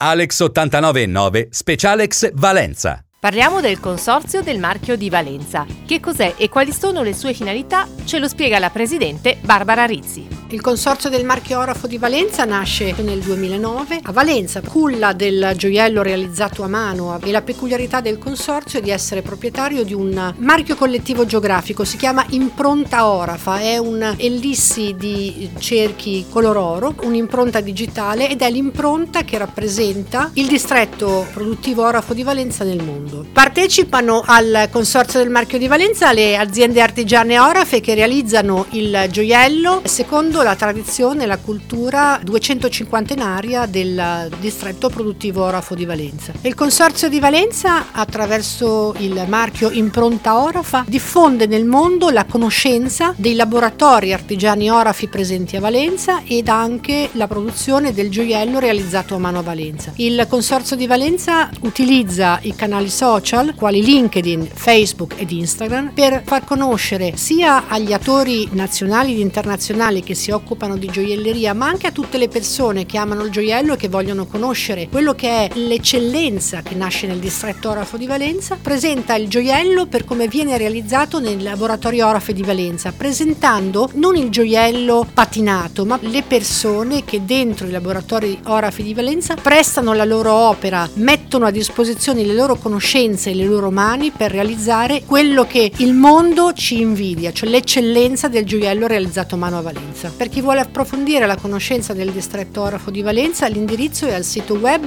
Alex 89.9 Specialex Valenza. Parliamo del Consorzio del Marchio di Valenza. Che cos'è e quali sono le sue finalità? Ce lo spiega la presidente Barbara Rizzi. Il Consorzio del Marchio Orafo di Valenza nasce nel 2009 a Valenza, culla del gioiello realizzato a mano, e la peculiarità del consorzio è di essere proprietario di un marchio collettivo geografico, si chiama Impronta Orafa, è un ellissi di cerchi color oro, un'impronta digitale ed è l'impronta che rappresenta il distretto produttivo orafo di Valenza nel mondo. Partecipano al Consorzio del Marchio di Valenza le aziende artigiane orafe che realizzano il gioiello secondo la tradizione e la cultura 250enaria del distretto produttivo orafo di Valenza. Il Consorzio di Valenza, attraverso il marchio Impronta Orafa, diffonde nel mondo la conoscenza dei laboratori artigiani orafi presenti a Valenza ed anche la produzione del gioiello realizzato a mano a Valenza. Il Consorzio di Valenza utilizza i canali social quali LinkedIn, Facebook ed Instagram per far conoscere sia agli attori nazionali ed internazionali che si occupano di gioielleria, ma anche a tutte le persone che amano il gioiello e che vogliono conoscere quello che è l'eccellenza che nasce nel distretto orafo di Valenza. Presenta il gioiello per come viene realizzato nei laboratori orafe di Valenza, presentando non il gioiello patinato, ma le persone che dentro i laboratori orafe di Valenza prestano la loro opera, mettono a disposizione le loro conoscenze e le loro mani per realizzare quello che il mondo ci invidia, cioè l'eccellenza del gioiello realizzato a mano a Valenza. Per chi vuole approfondire la conoscenza del distretto orafo di Valenza, l'indirizzo è al sito web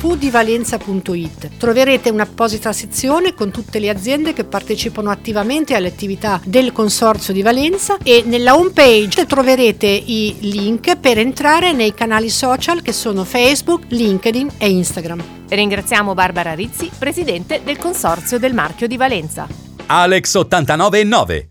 www.divalenza.it. Troverete un'apposita sezione con tutte le aziende che partecipano attivamente alle attività del Consorzio di Valenza e nella home page troverete i link per entrare nei canali social che sono Facebook, LinkedIn e Instagram. Ringraziamo Barbara Rizzi, presidente del Consorzio del Marchio di Valenza. Alex 89.9